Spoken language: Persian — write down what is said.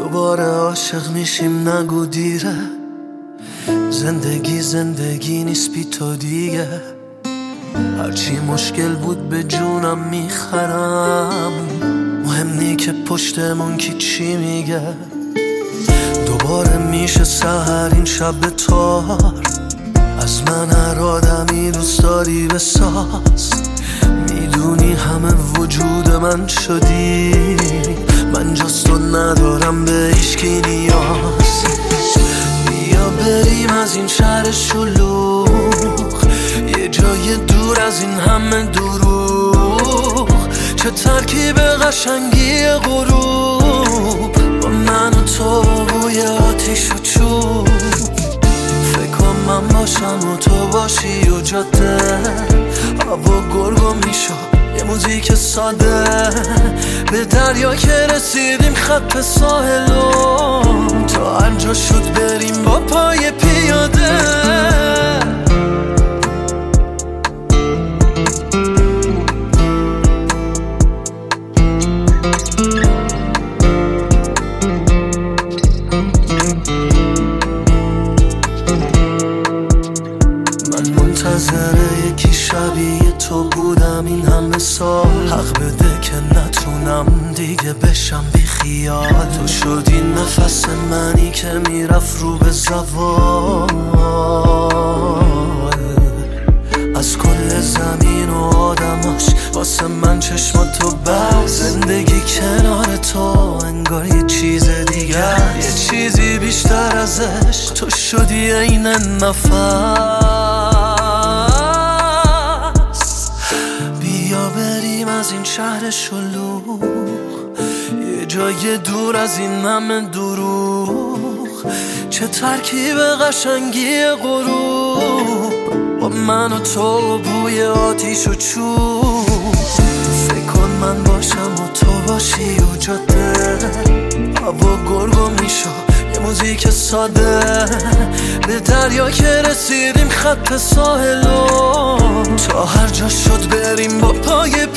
دوباره عاشق میشیم نگو دیره. زندگی نیست بی تو دیگه. هرچی مشکل بود به جونم میخرم، مهم نی که پشتمون کی چی میگه. دوباره میشه سحر این شب تار، از من هر آدمی دوست داری بساز. میدونی همه وجود من شدی، من جز تو ندارم به هیچکی نیاز. بیا بریم از این شهر شلوغ، یه جای دور از این همه دروغ. چه ترکیب قشنگی غروب، با من و تو بوی آتیش و چوب. فکر کن من باشم و تو باشی و جاده، هوا گرگو میشد یه موزیک ساده. به دریا که رسیدیم خط ساحلم، تا هر جا شد بریم با پای پیاده. منتظره یکی شبیه تو بودم این همه سال. حق بده که نتونم دیگه بشم بی خیال. تو شدی نفس منی که میرفت رو به زوال. از کل زمین و آدماش واسه من چشماتو بس. زندگی کنار تو انگار یه چیز دیگه، یه چیزی بیشتر ازش. تو شدی عین نفس. بیا بریم از این شهر شلوغ، یه جای دور از این همه دروغ. چه ترکیب قشنگی غروب، با من و تو بوی آتیش و چوب. فکر کن من باشم و تو باشی و جاده، هوا گرگو میشد یه موزیک ساده. به دریا که رسیدیم خط ساحلم، تا هر جا شد بریم با پای